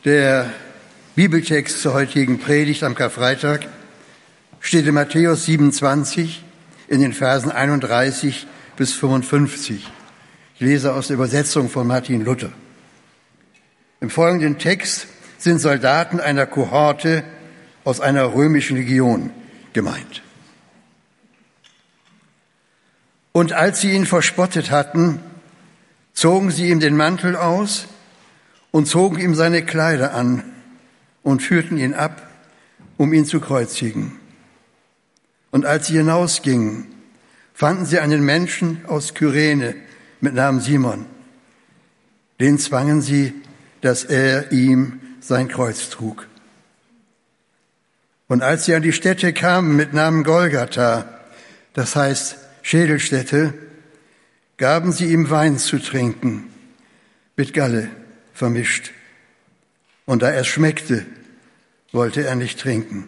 Der Bibeltext zur heutigen Predigt am Karfreitag steht in Matthäus 27 in den Versen 31 bis 55. Ich lese aus der Übersetzung von Martin Luther. Im folgenden Text sind Soldaten einer Kohorte aus einer römischen Legion gemeint. Und als sie ihn verspottet hatten, zogen sie ihm den Mantel aus und zogen ihm seine Kleider an und führten ihn ab, um ihn zu kreuzigen. Und als sie hinausgingen, fanden sie einen Menschen aus Kyrene mit Namen Simon. Den zwangen sie, dass er ihm sein Kreuz trug. Und als sie an die Stätte kamen mit Namen Golgatha, das heißt Schädelstätte, gaben sie ihm Wein zu trinken, mit Galle vermischt. Und da er schmeckte, wollte er nicht trinken.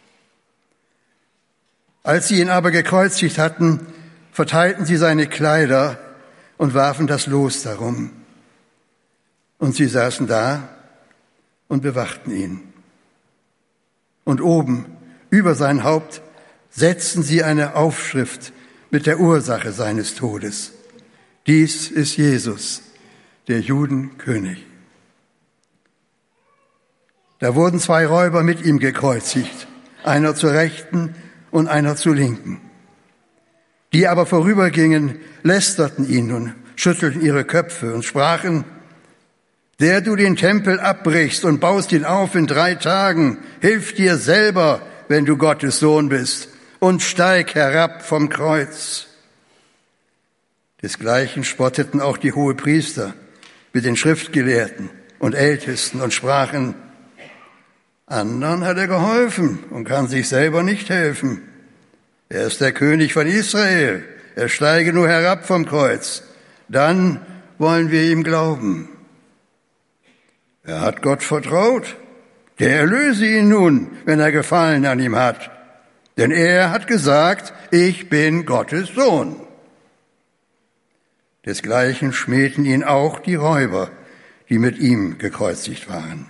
Als sie ihn aber gekreuzigt hatten, verteilten sie seine Kleider und warfen das Los darum. Und sie saßen da und bewachten ihn. Und oben, über sein Haupt, setzten sie eine Aufschrift mit der Ursache seines Todes. Dies ist Jesus, der Judenkönig. Da wurden 2 Räuber mit ihm gekreuzigt, einer zur Rechten und einer zur Linken. Die aber vorübergingen, lästerten ihn und schüttelten ihre Köpfe und sprachen: Der du den Tempel abbrichst und baust ihn auf in 3 Tagen, hilf dir selber, wenn du Gottes Sohn bist, und steig herab vom Kreuz. Desgleichen spotteten auch die Hohepriester mit den Schriftgelehrten und Ältesten und sprachen: Andern hat er geholfen und kann sich selber nicht helfen. Er ist der König von Israel. Er steige nur herab vom Kreuz. Dann wollen wir ihm glauben. Er hat Gott vertraut. Der erlöse ihn nun, wenn er Gefallen an ihm hat. Denn er hat gesagt, ich bin Gottes Sohn. Desgleichen schmähten ihn auch die Räuber, die mit ihm gekreuzigt waren.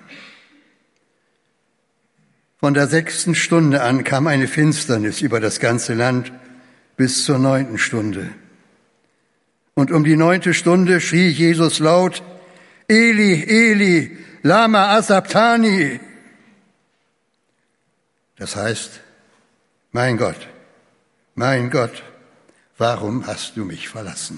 Von der 6. Stunde an kam eine Finsternis über das ganze Land bis zur 9. Stunde. Und um die 9. Stunde schrie Jesus laut: Eli, Eli, lama asabtani. Das heißt: Mein Gott, warum hast du mich verlassen?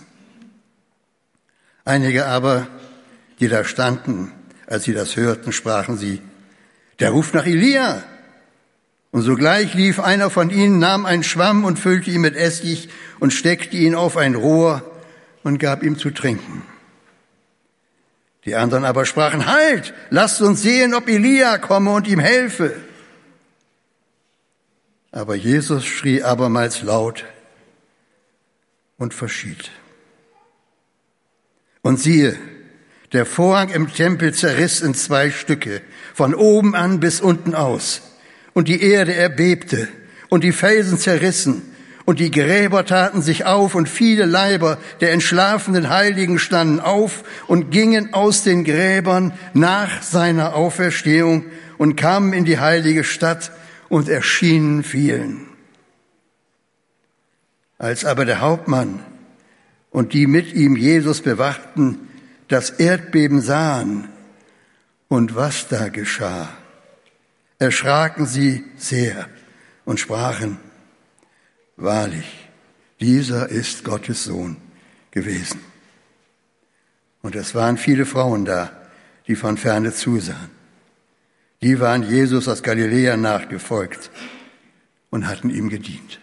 Einige aber, die da standen, als sie das hörten, sprachen sie: Der ruft nach Elia. Und sogleich lief einer von ihnen, nahm einen Schwamm und füllte ihn mit Essig und steckte ihn auf ein Rohr und gab ihm zu trinken. Die anderen aber sprachen: Halt, lasst uns sehen, ob Elia komme und ihm helfe. Aber Jesus schrie abermals laut und verschied. Und siehe, der Vorhang im Tempel zerriss in 2 Stücke, von oben an bis unten aus. Und die Erde erbebte und die Felsen zerrissen und die Gräber taten sich auf und viele Leiber der entschlafenen Heiligen standen auf und gingen aus den Gräbern nach seiner Auferstehung und kamen in die heilige Stadt und erschienen vielen. Als aber der Hauptmann und die mit ihm Jesus bewachten, das Erdbeben sahen und was da geschah, erschraken sie sehr und sprachen: Wahrlich, dieser ist Gottes Sohn gewesen. Und es waren viele Frauen da, die von ferne zusahen. Die waren Jesus aus Galiläa nachgefolgt und hatten ihm gedient.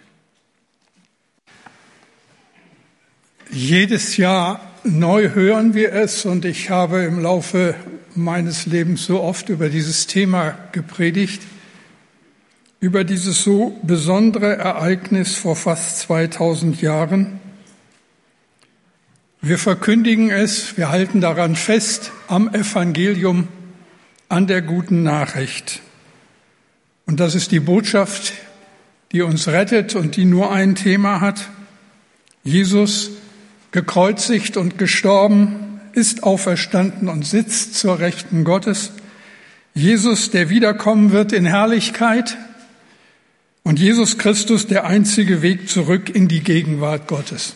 Jedes Jahr neu hören wir es, und ich habe im Laufe meines Lebens so oft über dieses Thema gepredigt, über dieses so besondere Ereignis vor fast 2000 Jahren. Wir verkündigen es, wir halten daran fest, am Evangelium, an der guten Nachricht. Und das ist die Botschaft, die uns rettet und die nur ein Thema hat: Jesus, gekreuzigt und gestorben, ist auferstanden und sitzt zur Rechten Gottes. Jesus, der wiederkommen wird in Herrlichkeit, und Jesus Christus, der einzige Weg zurück in die Gegenwart Gottes.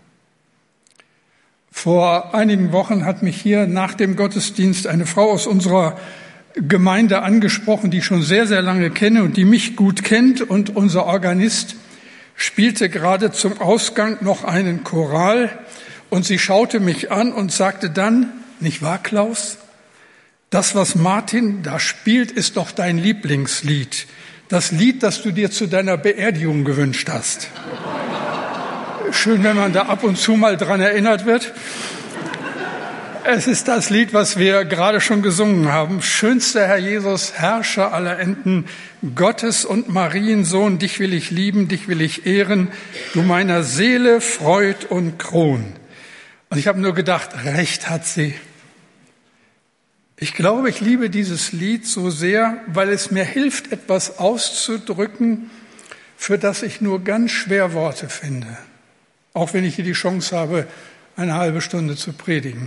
Vor einigen Wochen hat mich hier nach dem Gottesdienst eine Frau aus unserer Gemeinde angesprochen, die ich schon sehr, sehr lange kenne und die mich gut kennt. Und unser Organist spielte gerade zum Ausgang noch einen Choral. Und sie schaute mich an und sagte dann, nicht wahr, Klaus? Das, was Martin da spielt, ist doch dein Lieblingslied. Das Lied, das du dir zu deiner Beerdigung gewünscht hast. Schön, wenn man da ab und zu mal dran erinnert wird. Es ist das Lied, was wir gerade schon gesungen haben. Schönster Herr Jesus, Herrscher aller Enden, Gottes und Mariensohn, dich will ich lieben, dich will ich ehren, du meiner Seele Freud und Kron. Und ich habe nur gedacht, recht hat sie. Ich glaube, ich liebe dieses Lied so sehr, weil es mir hilft, etwas auszudrücken, für das ich nur ganz schwer Worte finde. Auch wenn ich hier die Chance habe, eine halbe Stunde zu predigen.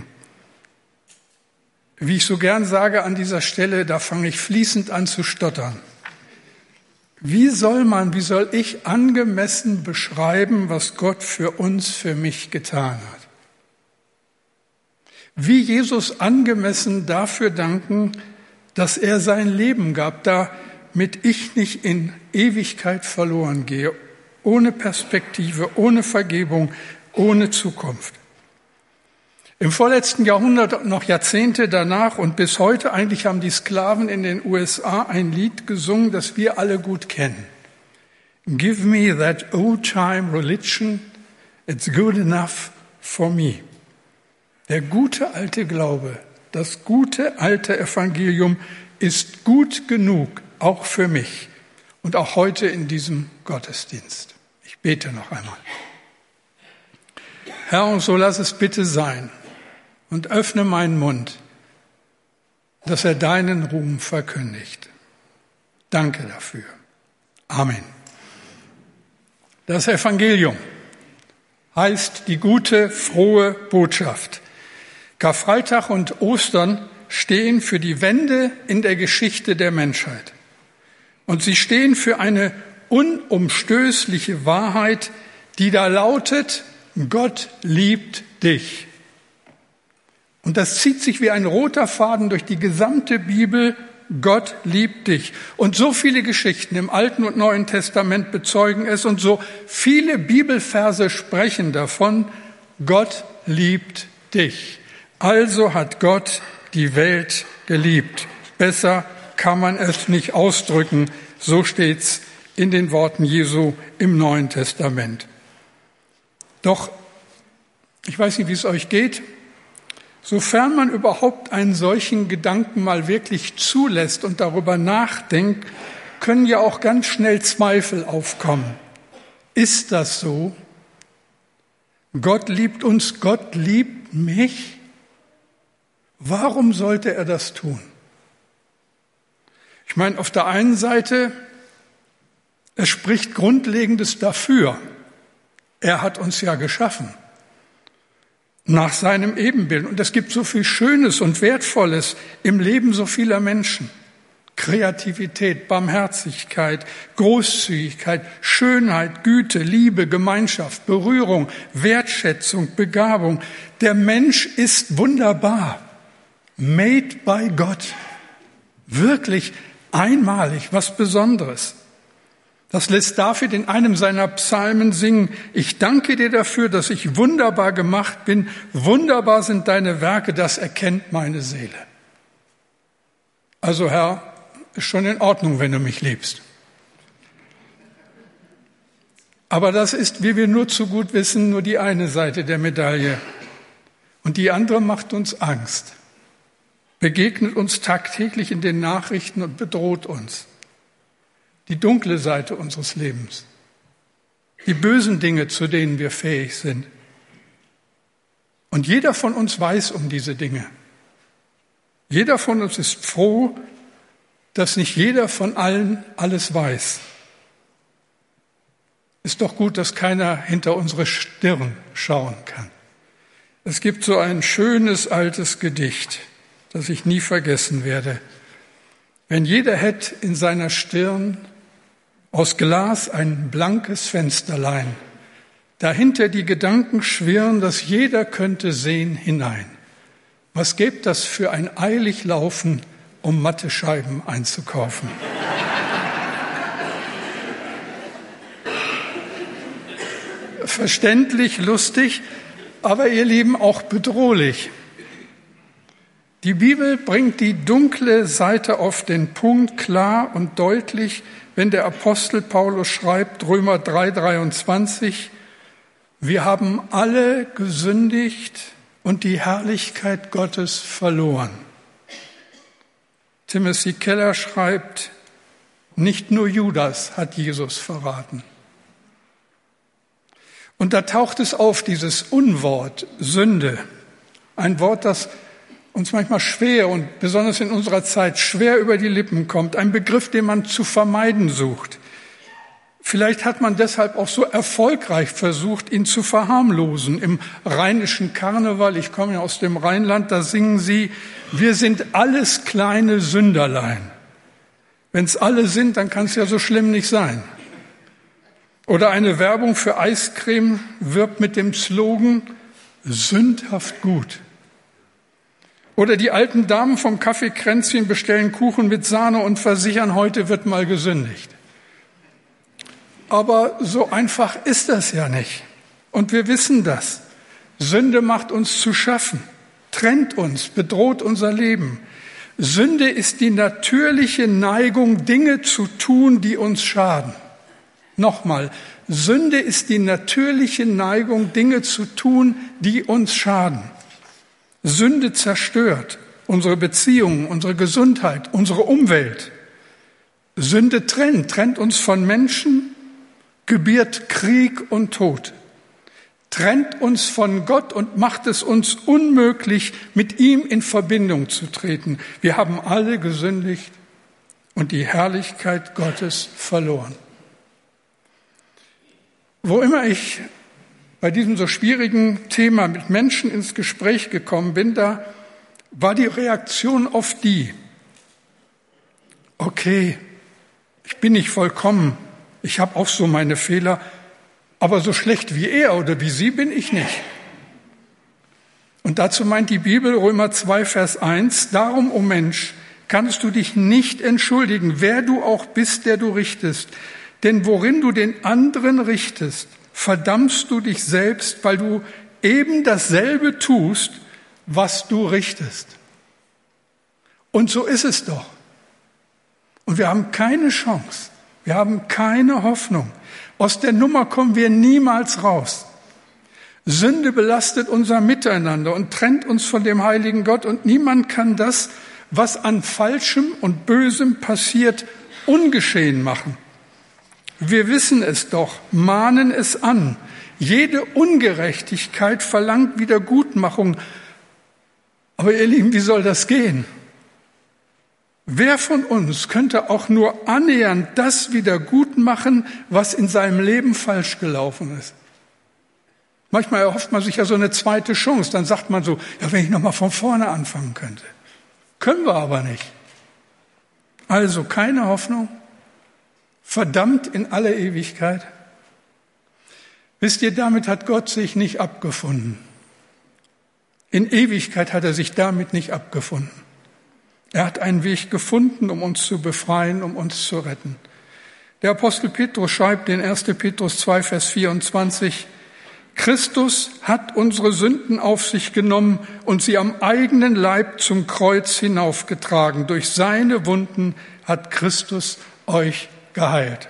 Wie ich so gern sage an dieser Stelle, da fange ich fließend an zu stottern. Wie soll ich angemessen beschreiben, was Gott für uns, für mich getan hat? Wie Jesus angemessen dafür danken, dass er sein Leben gab, damit ich nicht in Ewigkeit verloren gehe, ohne Perspektive, ohne Vergebung, ohne Zukunft. Im vorletzten Jahrhundert, noch Jahrzehnte danach und bis heute, eigentlich haben die Sklaven in den USA ein Lied gesungen, das wir alle gut kennen. Give me that old-time religion, it's good enough for me. Der gute alte Glaube, das gute alte Evangelium ist gut genug, auch für mich und auch heute in diesem Gottesdienst. Ich bete noch einmal. Herr, und so lass es bitte sein und öffne meinen Mund, dass er deinen Ruhm verkündigt. Danke dafür. Amen. Das Evangelium heißt die gute, frohe Botschaft. Karfreitag und Ostern stehen für die Wende in der Geschichte der Menschheit. Und sie stehen für eine unumstößliche Wahrheit, die da lautet, Gott liebt dich. Und das zieht sich wie ein roter Faden durch die gesamte Bibel, Gott liebt dich. Und so viele Geschichten im Alten und Neuen Testament bezeugen es und so viele Bibelverse sprechen davon, Gott liebt dich. Also hat Gott die Welt geliebt. Besser kann man es nicht ausdrücken. So steht's in den Worten Jesu im Neuen Testament. Doch, ich weiß nicht, wie es euch geht, sofern man überhaupt einen solchen Gedanken mal wirklich zulässt und darüber nachdenkt, können ja auch ganz schnell Zweifel aufkommen. Ist das so? Gott liebt uns, Gott liebt mich? Warum sollte er das tun? Ich meine, auf der einen Seite, es spricht Grundlegendes dafür. Er hat uns ja geschaffen, nach seinem Ebenbild. Und es gibt so viel Schönes und Wertvolles im Leben so vieler Menschen. Kreativität, Barmherzigkeit, Großzügigkeit, Schönheit, Güte, Liebe, Gemeinschaft, Berührung, Wertschätzung, Begabung. Der Mensch ist wunderbar. Made by God. Wirklich einmalig, was Besonderes. Das lässt David in einem seiner Psalmen singen. Ich danke dir dafür, dass ich wunderbar gemacht bin. Wunderbar sind deine Werke, das erkennt meine Seele. Also Herr, ist schon in Ordnung, wenn du mich liebst. Aber das ist, wie wir nur zu gut wissen, nur die eine Seite der Medaille. Und die andere macht uns Angst. Begegnet uns tagtäglich in den Nachrichten und bedroht uns. Die dunkle Seite unseres Lebens. Die bösen Dinge, zu denen wir fähig sind. Und jeder von uns weiß um diese Dinge. Jeder von uns ist froh, dass nicht jeder von allen alles weiß. Ist doch gut, dass keiner hinter unsere Stirn schauen kann. Es gibt so ein schönes altes Gedicht, das ich nie vergessen werde. wenn jeder hätte in seiner Stirn aus Glas ein blankes Fensterlein, dahinter die Gedanken schwirren, dass jeder könnte sehen hinein. Was gäbe das für ein eilig Laufen, um Mattescheiben einzukaufen? Verständlich, lustig, aber ihr Lieben auch bedrohlich. Die Bibel bringt die dunkle Seite auf den Punkt klar und deutlich, wenn der Apostel Paulus schreibt, Römer 3,23, wir haben alle gesündigt und die Herrlichkeit Gottes verloren. Timothy Keller schreibt, nicht nur Judas hat Jesus verraten. Und da taucht es auf, dieses Unwort Sünde, ein Wort, das uns manchmal schwer und besonders in unserer Zeit schwer über die Lippen kommt, ein Begriff, den man zu vermeiden sucht. Vielleicht hat man deshalb auch so erfolgreich versucht, ihn zu verharmlosen. Im rheinischen Karneval, ich komme ja aus dem Rheinland, da singen sie, wir sind alles kleine Sünderlein. Wenn es alle sind, dann kann es ja so schlimm nicht sein. Oder eine Werbung für Eiscreme wirbt mit dem Slogan, sündhaft gut. Oder die alten Damen vom Kaffeekränzchen bestellen Kuchen mit Sahne und versichern, heute wird mal gesündigt. Aber so einfach ist das ja nicht. Und wir wissen das. Sünde macht uns zu schaffen, trennt uns, bedroht unser Leben. Sünde ist die natürliche Neigung, Dinge zu tun, die uns schaden. Nochmal, Sünde ist die natürliche Neigung, Dinge zu tun, die uns schaden. Sünde zerstört unsere Beziehungen, unsere Gesundheit, unsere Umwelt. Sünde trennt uns von Menschen, gebiert Krieg und Tod, trennt uns von Gott und macht es uns unmöglich, mit ihm in Verbindung zu treten. Wir haben alle gesündigt und die Herrlichkeit Gottes verloren. Wo immer ich bei diesem so schwierigen Thema mit Menschen ins Gespräch gekommen bin, da war die Reaktion oft die, okay, ich bin nicht vollkommen, ich habe auch so meine Fehler, aber so schlecht wie er oder wie sie bin ich nicht. Und dazu meint die Bibel, Römer 2, Vers 1, darum, o Mensch, kannst du dich nicht entschuldigen, wer du auch bist, der du richtest. Denn worin du den anderen richtest, verdammst du dich selbst, weil du eben dasselbe tust, was du richtest. Und so ist es doch. Und wir haben keine Chance, wir haben keine Hoffnung. Aus der Nummer kommen wir niemals raus. Sünde belastet unser Miteinander und trennt uns von dem heiligen Gott. Und niemand kann das, was an Falschem und Bösem passiert, ungeschehen machen. Wir wissen es doch, mahnen es an. Jede Ungerechtigkeit verlangt Wiedergutmachung. Aber ihr Lieben, wie soll das gehen? Wer von uns könnte auch nur annähernd das wiedergutmachen, was in seinem Leben falsch gelaufen ist? Manchmal erhofft man sich ja so eine zweite Chance. Dann sagt man so, ja, wenn ich noch mal von vorne anfangen könnte. Können wir aber nicht. Also keine Hoffnung. Verdammt in alle Ewigkeit. Wisst ihr, damit hat Gott sich nicht abgefunden. In Ewigkeit hat er sich damit nicht abgefunden. Er hat einen Weg gefunden, um uns zu befreien, um uns zu retten. Der Apostel Petrus schreibt in 1. Petrus 2, Vers 24, Christus hat unsere Sünden auf sich genommen und sie am eigenen Leib zum Kreuz hinaufgetragen. Durch seine Wunden hat Christus euch geheilt.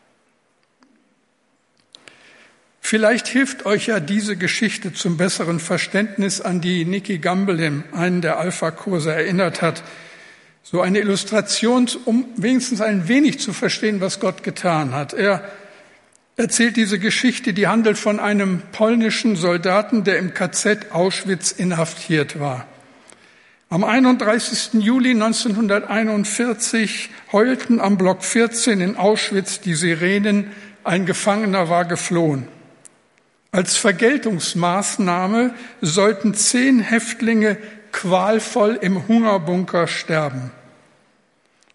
Vielleicht hilft euch ja diese Geschichte zum besseren Verständnis, an die Nicky Gamble in einen der Alpha-Kurse erinnert hat. So eine Illustration, um wenigstens ein wenig zu verstehen, was Gott getan hat. Er erzählt diese Geschichte, die handelt von einem polnischen Soldaten, der im KZ Auschwitz inhaftiert war. Am 31. Juli 1941 heulten am Block 14 in Auschwitz die Sirenen, ein Gefangener war geflohen. Als Vergeltungsmaßnahme sollten 10 Häftlinge qualvoll im Hungerbunker sterben.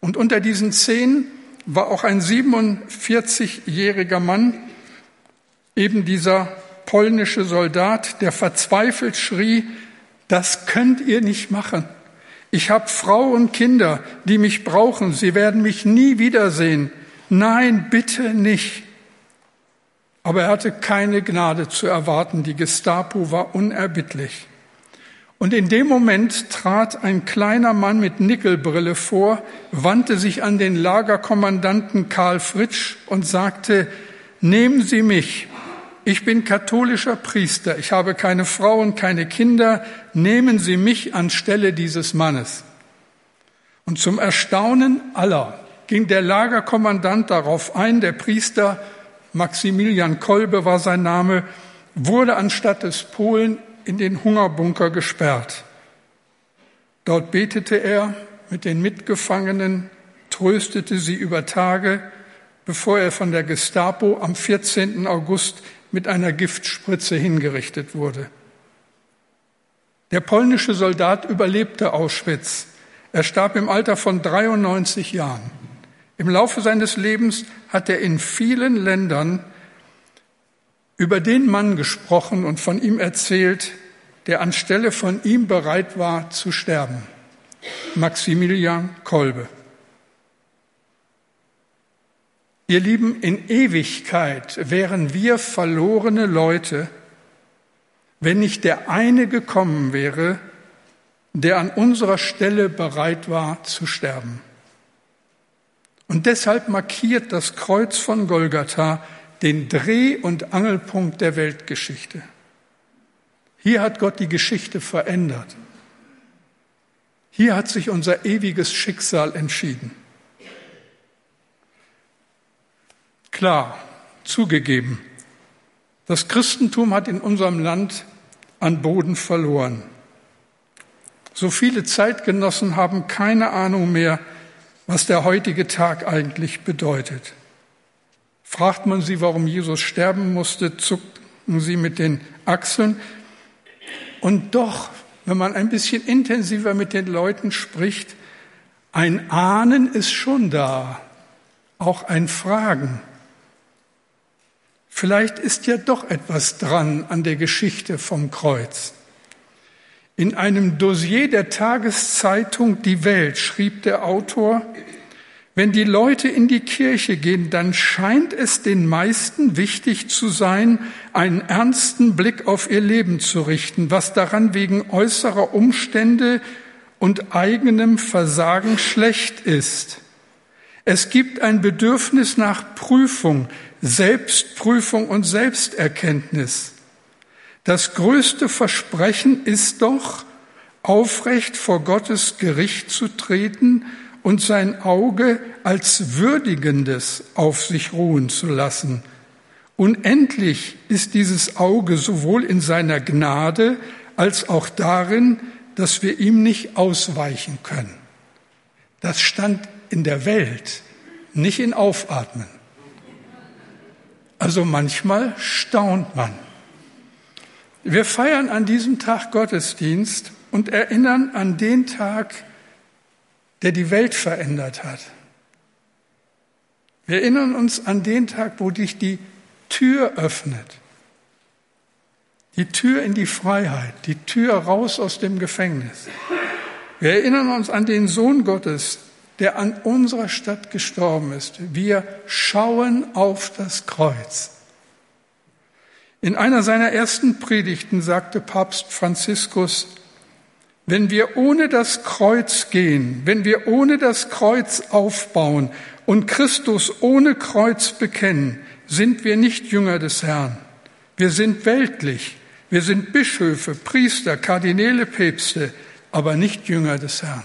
Und unter diesen 10 war auch ein 47-jähriger Mann, eben dieser polnische Soldat, der verzweifelt schrie, das könnt ihr nicht machen. Ich habe Frau und Kinder, die mich brauchen. Sie werden mich nie wiedersehen. Nein, bitte nicht. Aber er hatte keine Gnade zu erwarten. Die Gestapo war unerbittlich. Und in dem Moment trat ein kleiner Mann mit Nickelbrille vor, wandte sich an den Lagerkommandanten Karl Fritsch und sagte, nehmen Sie mich. Ich bin katholischer Priester. Ich habe keine Frau und keine Kinder. Nehmen Sie mich anstelle dieses Mannes. Und zum Erstaunen aller ging der Lagerkommandant darauf ein. Der Priester, Maximilian Kolbe war sein Name, wurde anstatt des Polen in den Hungerbunker gesperrt. Dort betete er mit den Mitgefangenen, tröstete sie über Tage, bevor er von der Gestapo am 14. August mit einer Giftspritze hingerichtet wurde. Der polnische Soldat überlebte Auschwitz. Er starb im Alter von 93 Jahren. Im Laufe seines Lebens hat er in vielen Ländern über den Mann gesprochen und von ihm erzählt, der anstelle von ihm bereit war zu sterben. Maximilian Kolbe. Ihr Lieben, in Ewigkeit wären wir verlorene Leute, wenn nicht der eine gekommen wäre, der an unserer Stelle bereit war zu sterben. Und deshalb markiert das Kreuz von Golgatha den Dreh- und Angelpunkt der Weltgeschichte. Hier hat Gott die Geschichte verändert. Hier hat sich unser ewiges Schicksal entschieden. Klar, zugegeben, das Christentum hat in unserem Land an Boden verloren. So viele Zeitgenossen haben keine Ahnung mehr, was der heutige Tag eigentlich bedeutet. Fragt man sie, warum Jesus sterben musste, zuckten sie mit den Achseln. Und doch, wenn man ein bisschen intensiver mit den Leuten spricht, ein Ahnen ist schon da, auch ein Fragen. Vielleicht ist ja doch etwas dran an der Geschichte vom Kreuz. In einem Dossier der Tageszeitung Die Welt schrieb der Autor, wenn die Leute in die Kirche gehen, dann scheint es den meisten wichtig zu sein, einen ernsten Blick auf ihr Leben zu richten, was daran wegen äußerer Umstände und eigenem Versagen schlecht ist. Es gibt ein Bedürfnis nach Prüfung, Selbstprüfung und Selbsterkenntnis. Das größte Versprechen ist doch, aufrecht vor Gottes Gericht zu treten und sein Auge als Würdigendes auf sich ruhen zu lassen. Unendlich ist dieses Auge sowohl in seiner Gnade als auch darin, dass wir ihm nicht ausweichen können. Das stand in der Welt, nicht in Aufatmen. Also manchmal staunt man. Wir feiern an diesem Tag Gottesdienst und erinnern an den Tag, der die Welt verändert hat. Wir erinnern uns an den Tag, wo sich die Tür öffnet. Die Tür in die Freiheit, die Tür raus aus dem Gefängnis. Wir erinnern uns an den Sohn Gottes, der an unserer Stadt gestorben ist. Wir schauen auf das Kreuz. In einer seiner ersten Predigten sagte Papst Franziskus, wenn wir ohne das Kreuz gehen, wenn wir ohne das Kreuz aufbauen und Christus ohne Kreuz bekennen, sind wir nicht Jünger des Herrn. Wir sind weltlich, wir sind Bischöfe, Priester, Kardinäle, Päpste, aber nicht Jünger des Herrn.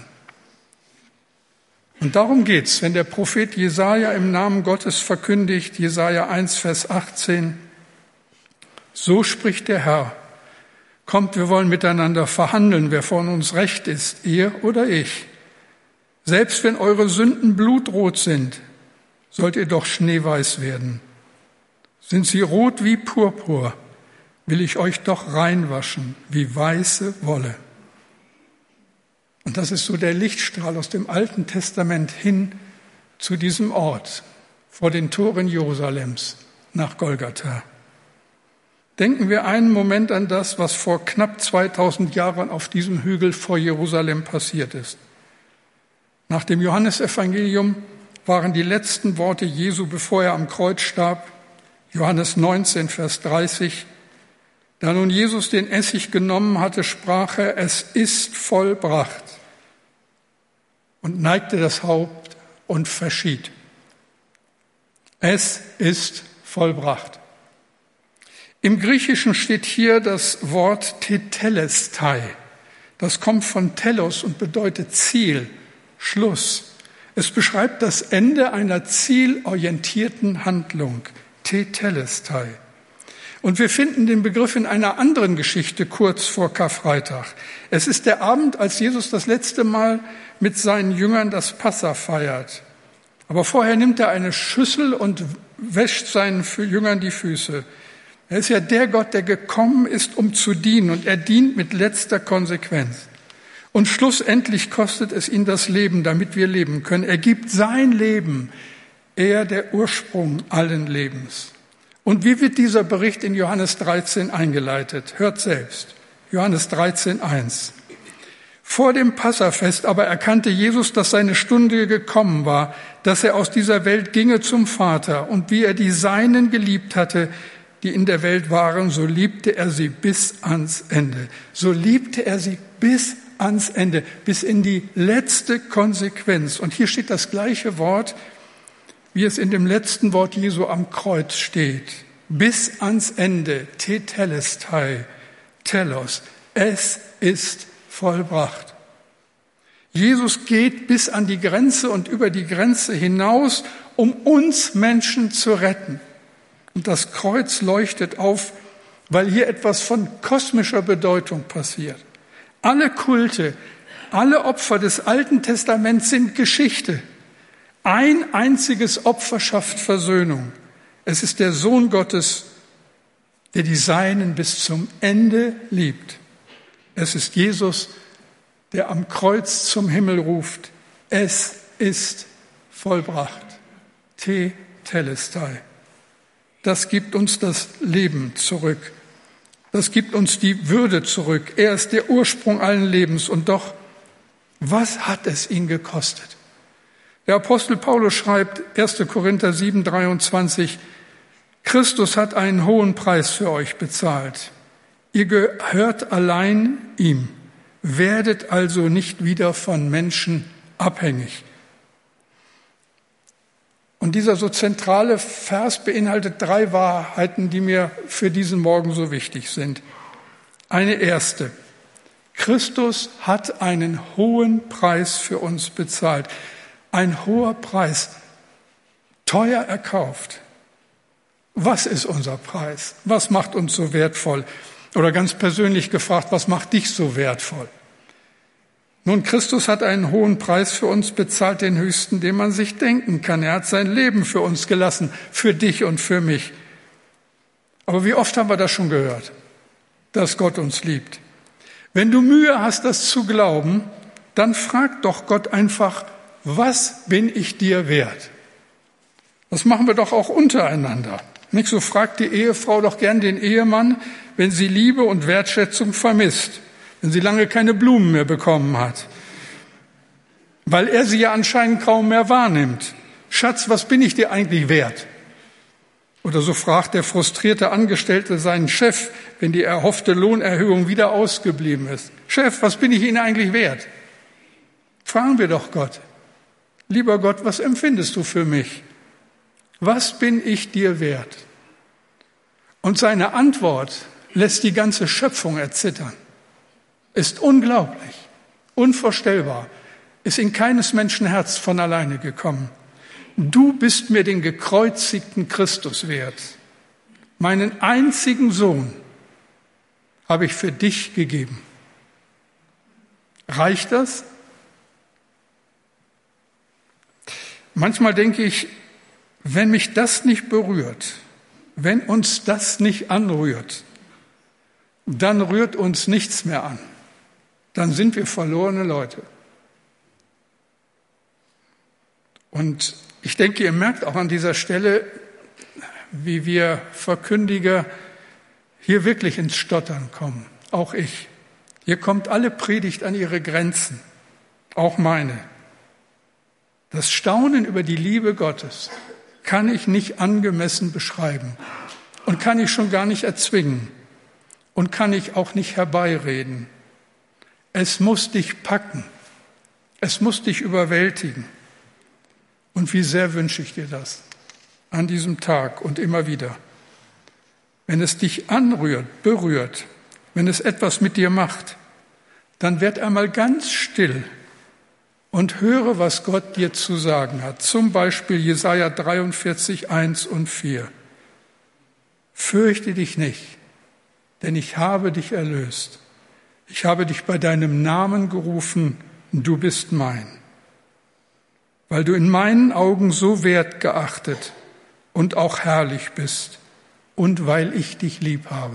Und darum geht's, wenn der Prophet Jesaja im Namen Gottes verkündigt, Jesaja 1, Vers 18, so spricht der Herr, kommt, wir wollen miteinander verhandeln, wer von uns recht ist, ihr oder ich. Selbst wenn eure Sünden blutrot sind, sollt ihr doch schneeweiß werden. Sind sie rot wie Purpur, will ich euch doch reinwaschen wie weiße Wolle. Und das ist so der Lichtstrahl aus dem Alten Testament hin zu diesem Ort vor den Toren Jerusalems nach Golgatha. Denken wir einen Moment an das, was vor knapp 2000 Jahren auf diesem Hügel vor Jerusalem passiert ist. Nach dem Johannesevangelium waren die letzten Worte Jesu, bevor er am Kreuz starb, Johannes 19, Vers 30. Da nun Jesus den Essig genommen hatte, sprach er, es ist vollbracht, und neigte das Haupt und verschied. Es ist vollbracht. Im Griechischen steht hier das Wort tetelestai. Das kommt von telos und bedeutet Ziel, Schluss. Es beschreibt das Ende einer zielorientierten Handlung, tetelestai. Und wir finden den Begriff in einer anderen Geschichte kurz vor Karfreitag. Es ist der Abend, als Jesus das letzte Mal mit seinen Jüngern das Passa feiert. Aber vorher nimmt er eine Schüssel und wäscht seinen Jüngern die Füße. Er ist ja der Gott, der gekommen ist, um zu dienen, und er dient mit letzter Konsequenz. Und schlussendlich kostet es ihn das Leben, damit wir leben können. Er gibt sein Leben, er der Ursprung allen Lebens. Und wie wird dieser Bericht in Johannes 13 eingeleitet? Hört selbst. Johannes 13, 1. Vor dem Passafest aber erkannte Jesus, dass seine Stunde gekommen war, dass er aus dieser Welt ginge zum Vater. Und wie er die Seinen geliebt hatte, die in der Welt waren, so liebte er sie bis ans Ende. So liebte er sie bis ans Ende, bis in die letzte Konsequenz. Und hier steht das gleiche Wort, wie es in dem letzten Wort Jesu am Kreuz steht. Bis ans Ende, tetelestai, telos. Es ist vollbracht. Jesus geht bis an die Grenze und über die Grenze hinaus, um uns Menschen zu retten. Und das Kreuz leuchtet auf, weil hier etwas von kosmischer Bedeutung passiert. Alle Kulte, alle Opfer des Alten Testaments sind Geschichte. Ein einziges Opfer schafft Versöhnung. Es ist der Sohn Gottes, der die Seinen bis zum Ende liebt. Es ist Jesus, der am Kreuz zum Himmel ruft, es ist vollbracht. Tetelestai. Das gibt uns das Leben zurück. Das gibt uns die Würde zurück. Er ist der Ursprung allen Lebens. Und doch, was hat es ihn gekostet? Der Apostel Paulus schreibt, 1. Korinther 7, 23, Christus hat einen hohen Preis für euch bezahlt. Ihr gehört allein ihm. Werdet also nicht wieder von Menschen abhängig. Und dieser so zentrale Vers beinhaltet 3 Wahrheiten, die mir für diesen Morgen so wichtig sind. Eine erste. Christus hat einen hohen Preis für uns bezahlt. Ein hoher Preis, teuer erkauft. Was ist unser Preis? Was macht uns so wertvoll? Oder ganz persönlich gefragt, was macht dich so wertvoll? Nun, Christus hat einen hohen Preis für uns bezahlt, den höchsten, den man sich denken kann. Er hat sein Leben für uns gelassen, für dich und für mich. Aber wie oft haben wir das schon gehört, dass Gott uns liebt? Wenn du Mühe hast, das zu glauben, dann frag doch Gott einfach, was bin ich dir wert? Das machen wir doch auch untereinander. Nicht so fragt die Ehefrau doch gern den Ehemann, wenn sie Liebe und Wertschätzung vermisst, wenn sie lange keine Blumen mehr bekommen hat, weil er sie ja anscheinend kaum mehr wahrnimmt. Schatz, was bin ich dir eigentlich wert? Oder so fragt der frustrierte Angestellte seinen Chef, wenn die erhoffte Lohnerhöhung wieder ausgeblieben ist. Chef, was bin ich Ihnen eigentlich wert? Fragen wir doch Gott. Lieber Gott, was empfindest du für mich? Was bin ich dir wert? Und seine Antwort lässt die ganze Schöpfung erzittern. Ist unglaublich, unvorstellbar, ist in keines Menschen Herz von alleine gekommen. Du bist mir den gekreuzigten Christus wert. Meinen einzigen Sohn habe ich für dich gegeben. Reicht das? Manchmal denke ich, wenn mich das nicht berührt, wenn uns das nicht anrührt, dann rührt uns nichts mehr an. Dann sind wir verlorene Leute. Und ich denke, ihr merkt auch an dieser Stelle, wie wir Verkündiger hier wirklich ins Stottern kommen. Auch ich. Ihr kommt alle Predigt an ihre Grenzen, auch meine. Das Staunen über die Liebe Gottes kann ich nicht angemessen beschreiben und kann ich schon gar nicht erzwingen und kann ich auch nicht herbeireden. Es muss dich packen, es muss dich überwältigen. Und wie sehr wünsche ich dir das an diesem Tag und immer wieder. Wenn es dich anrührt, berührt, wenn es etwas mit dir macht, dann werd einmal ganz still und höre, was Gott dir zu sagen hat. Zum Beispiel Jesaja 43, 1 und 4. Fürchte dich nicht, denn ich habe dich erlöst. Ich habe dich bei deinem Namen gerufen, du bist mein. Weil du in meinen Augen so wertgeachtet und auch herrlich bist und weil ich dich lieb habe.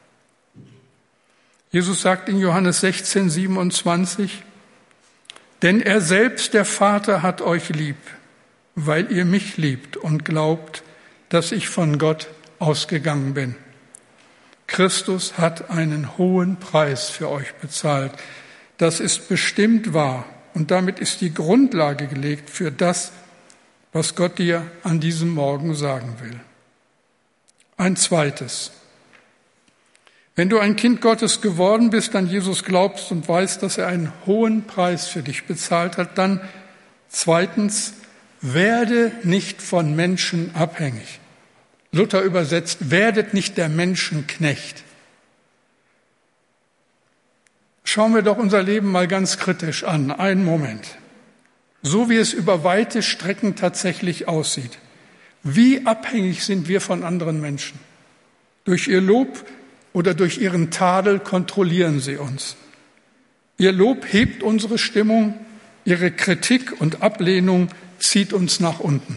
Jesus sagt in Johannes 16, 27, denn er selbst, der Vater, hat euch lieb, weil ihr mich liebt und glaubt, dass ich von Gott ausgegangen bin. Christus hat einen hohen Preis für euch bezahlt. Das ist bestimmt wahr und damit ist die Grundlage gelegt für das, was Gott dir an diesem Morgen sagen will. Ein zweites. Wenn du ein Kind Gottes geworden bist, an Jesus glaubst und weißt, dass er einen hohen Preis für dich bezahlt hat, dann zweitens, werde nicht von Menschen abhängig. Luther übersetzt, werdet nicht der Menschen Knecht. Schauen wir doch unser Leben mal ganz kritisch an, einen Moment. So wie es über weite Strecken tatsächlich aussieht. Wie abhängig sind wir von anderen Menschen? Durch ihr Lob oder durch ihren Tadel kontrollieren sie uns. Ihr Lob hebt unsere Stimmung, ihre Kritik und Ablehnung zieht uns nach unten.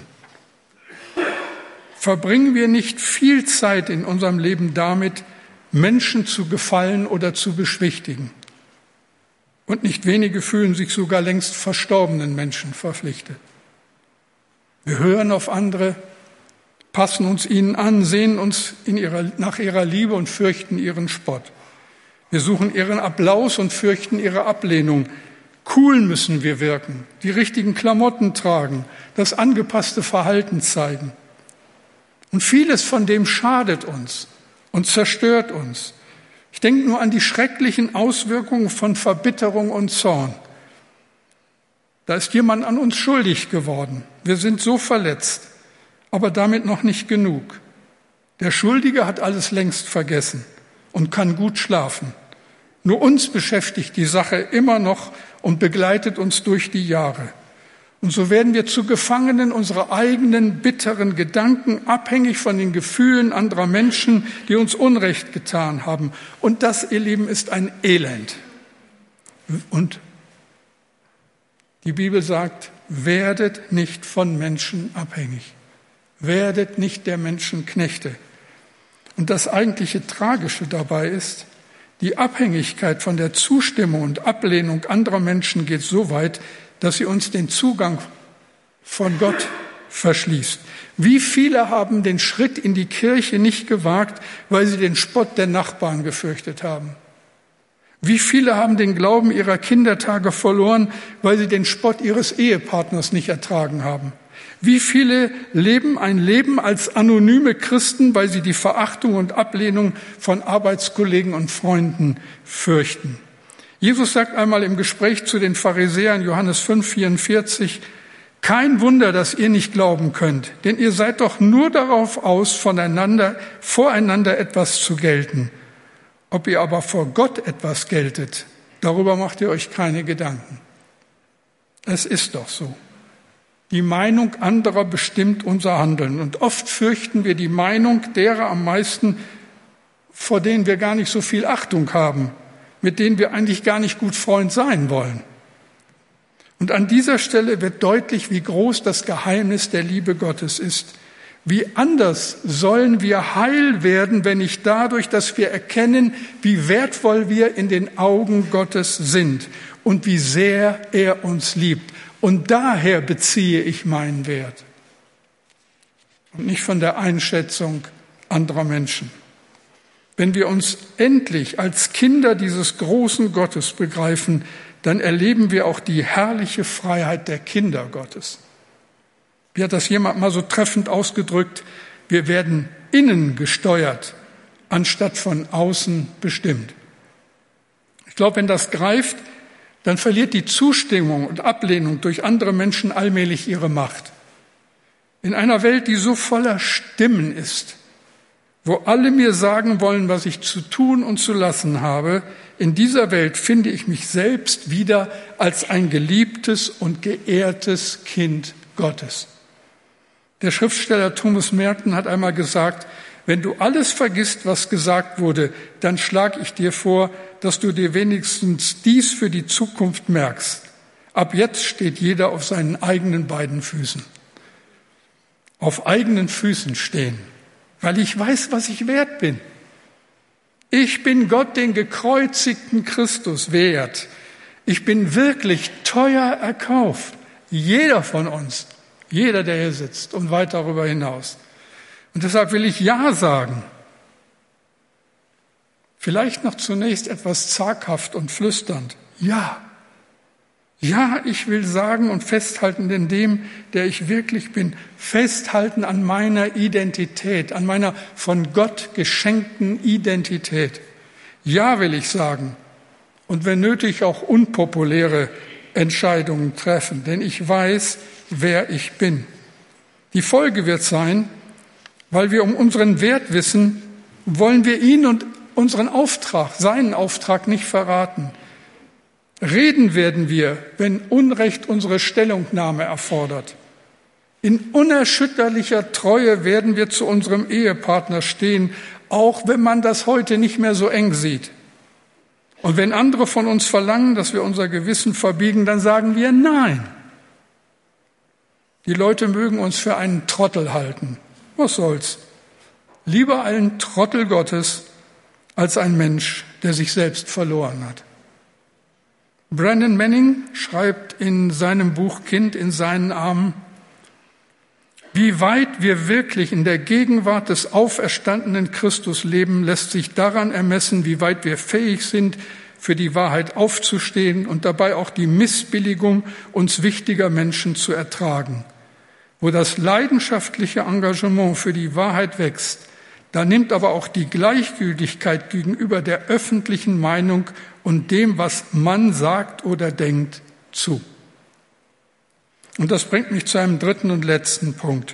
Verbringen wir nicht viel Zeit in unserem Leben damit, Menschen zu gefallen oder zu beschwichtigen? Und nicht wenige fühlen sich sogar längst verstorbenen Menschen verpflichtet. Wir hören auf andere, passen uns ihnen an, sehnen uns nach ihrer Liebe und fürchten ihren Spott. Wir suchen ihren Applaus und fürchten ihre Ablehnung. Cool müssen wir wirken, die richtigen Klamotten tragen, das angepasste Verhalten zeigen. Und vieles von dem schadet uns und zerstört uns. Ich denke nur an die schrecklichen Auswirkungen von Verbitterung und Zorn. Da ist jemand an uns schuldig geworden. Wir sind so verletzt, aber damit noch nicht genug. Der Schuldige hat alles längst vergessen und kann gut schlafen. Nur uns beschäftigt die Sache immer noch und begleitet uns durch die Jahre. Und so werden wir zu Gefangenen unserer eigenen bitteren Gedanken, abhängig von den Gefühlen anderer Menschen, die uns Unrecht getan haben. Und das, ihr Lieben, ist ein Elend. Und die Bibel sagt, werdet nicht von Menschen abhängig. Werdet nicht der Menschen Knechte. Und das eigentliche Tragische dabei ist, die Abhängigkeit von der Zustimmung und Ablehnung anderer Menschen geht so weit, dass sie uns den Zugang von Gott verschließt. Wie viele haben den Schritt in die Kirche nicht gewagt, weil sie den Spott der Nachbarn gefürchtet haben? Wie viele haben den Glauben ihrer Kindertage verloren, weil sie den Spott ihres Ehepartners nicht ertragen haben? Wie viele leben ein Leben als anonyme Christen, weil sie die Verachtung und Ablehnung von Arbeitskollegen und Freunden fürchten? Jesus sagt einmal im Gespräch zu den Pharisäern, Johannes 5,44, kein Wunder, dass ihr nicht glauben könnt, denn ihr seid doch nur darauf aus, voreinander etwas zu gelten. Ob ihr aber vor Gott etwas geltet, darüber macht ihr euch keine Gedanken. Es ist doch so. Die Meinung anderer bestimmt unser Handeln. Und oft fürchten wir die Meinung derer am meisten, vor denen wir gar nicht so viel Achtung haben, mit denen wir eigentlich gar nicht gut Freund sein wollen. Und an dieser Stelle wird deutlich, wie groß das Geheimnis der Liebe Gottes ist. Wie anders sollen wir heil werden, wenn nicht dadurch, dass wir erkennen, wie wertvoll wir in den Augen Gottes sind und wie sehr er uns liebt. Und daher beziehe ich meinen Wert und nicht von der Einschätzung anderer Menschen. Wenn wir uns endlich als Kinder dieses großen Gottes begreifen, dann erleben wir auch die herrliche Freiheit der Kinder Gottes. Wie hat das jemand mal so treffend ausgedrückt? Wir werden innen gesteuert, anstatt von außen bestimmt. Ich glaube, wenn das greift, dann verliert die Zustimmung und Ablehnung durch andere Menschen allmählich ihre Macht. In einer Welt, die so voller Stimmen ist, wo alle mir sagen wollen, was ich zu tun und zu lassen habe, in dieser Welt finde ich mich selbst wieder als ein geliebtes und geehrtes Kind Gottes. Der Schriftsteller Thomas Merton hat einmal gesagt, wenn du alles vergisst, was gesagt wurde, dann schlage ich dir vor, dass du dir wenigstens dies für die Zukunft merkst. Ab jetzt steht jeder auf seinen eigenen beiden Füßen. Auf eigenen Füßen stehen, weil ich weiß, was ich wert bin. Ich bin Gott, den gekreuzigten Christus, wert. Ich bin wirklich teuer erkauft. Jeder von uns, jeder, der hier sitzt und weit darüber hinaus. Und deshalb will ich Ja sagen. Vielleicht noch zunächst etwas zaghaft und flüsternd. Ja. Ja, ich will sagen und festhalten in dem, der ich wirklich bin. Festhalten an meiner Identität, an meiner von Gott geschenkten Identität. Ja, will ich sagen. Und wenn nötig auch unpopuläre Entscheidungen treffen, denn ich weiß, wer ich bin. Die Folge wird sein, weil wir um unseren Wert wissen, wollen wir ihn und unseren Auftrag, seinen Auftrag nicht verraten. Reden werden wir, wenn Unrecht unsere Stellungnahme erfordert. In unerschütterlicher Treue werden wir zu unserem Ehepartner stehen, auch wenn man das heute nicht mehr so eng sieht. Und wenn andere von uns verlangen, dass wir unser Gewissen verbiegen, dann sagen wir Nein. Die Leute mögen uns für einen Trottel halten. Was soll's? Lieber einen Trottel Gottes als ein Mensch, der sich selbst verloren hat. Brennan Manning schreibt in seinem Buch Kind in seinen Armen, wie weit wir wirklich in der Gegenwart des auferstandenen Christus leben, lässt sich daran ermessen, wie weit wir fähig sind, für die Wahrheit aufzustehen und dabei auch die Missbilligung uns wichtiger Menschen zu ertragen. Wo das leidenschaftliche Engagement für die Wahrheit wächst, da nimmt aber auch die Gleichgültigkeit gegenüber der öffentlichen Meinung und dem, was man sagt oder denkt, zu. Und das bringt mich zu einem dritten und letzten Punkt.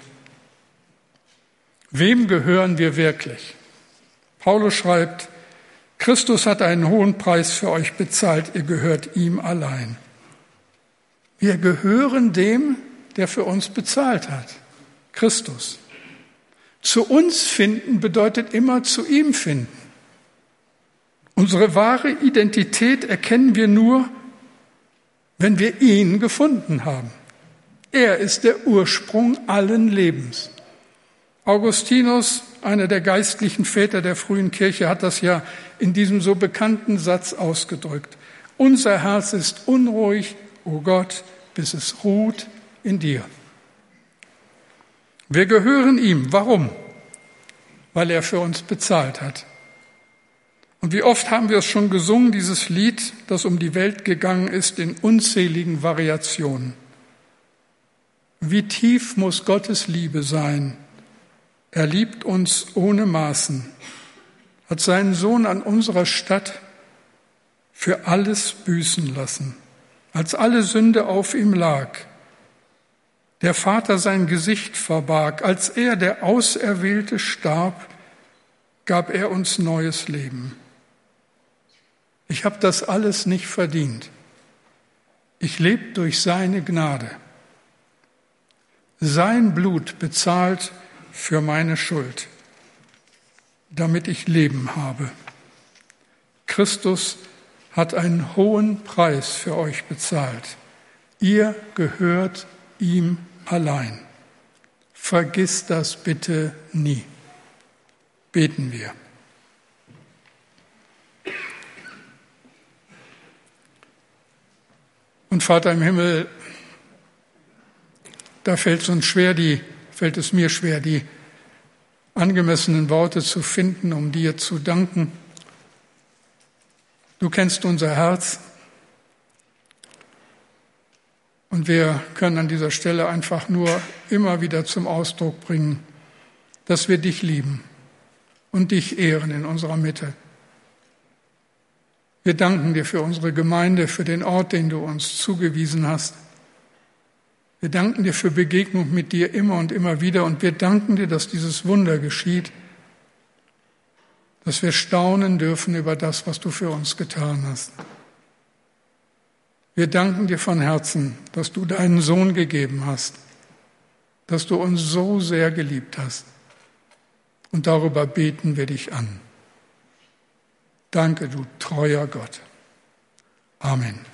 Wem gehören wir wirklich? Paulus schreibt, Christus hat einen hohen Preis für euch bezahlt, ihr gehört ihm allein. Wir gehören dem, der für uns bezahlt hat, Christus. Zu uns finden bedeutet immer zu ihm finden. Unsere wahre Identität erkennen wir nur, wenn wir ihn gefunden haben. Er ist der Ursprung allen Lebens. Augustinus, einer der geistlichen Väter der frühen Kirche, hat das ja in diesem so bekannten Satz ausgedrückt. Unser Herz ist unruhig, o Gott, bis es ruht in dir. Wir gehören ihm. Warum? Weil er für uns bezahlt hat. Und wie oft haben wir es schon gesungen, dieses Lied, das um die Welt gegangen ist, in unzähligen Variationen. Wie tief muss Gottes Liebe sein? Er liebt uns ohne Maßen, hat seinen Sohn an unserer Statt für alles büßen lassen, als alle Sünde auf ihm lag. Der Vater sein Gesicht verbarg, als er, der Auserwählte, starb, gab er uns neues Leben. Ich habe das alles nicht verdient. Ich lebe durch seine Gnade. Sein Blut bezahlt für meine Schuld, damit ich Leben habe. Christus hat einen hohen Preis für euch bezahlt. Ihr gehört ihm allein. Vergiss das bitte nie. Beten wir. Und Vater im Himmel, da fällt es mir schwer, die angemessenen Worte zu finden, um dir zu danken. Du kennst unser Herz. Und wir können an dieser Stelle einfach nur immer wieder zum Ausdruck bringen, dass wir dich lieben und dich ehren in unserer Mitte. Wir danken dir für unsere Gemeinde, für den Ort, den du uns zugewiesen hast. Wir danken dir für Begegnung mit dir immer und immer wieder und wir danken dir, dass dieses Wunder geschieht, dass wir staunen dürfen über das, was du für uns getan hast. Wir danken dir von Herzen, dass du deinen Sohn gegeben hast, dass du uns so sehr geliebt hast. Und darüber beten wir dich an. Danke, du treuer Gott. Amen.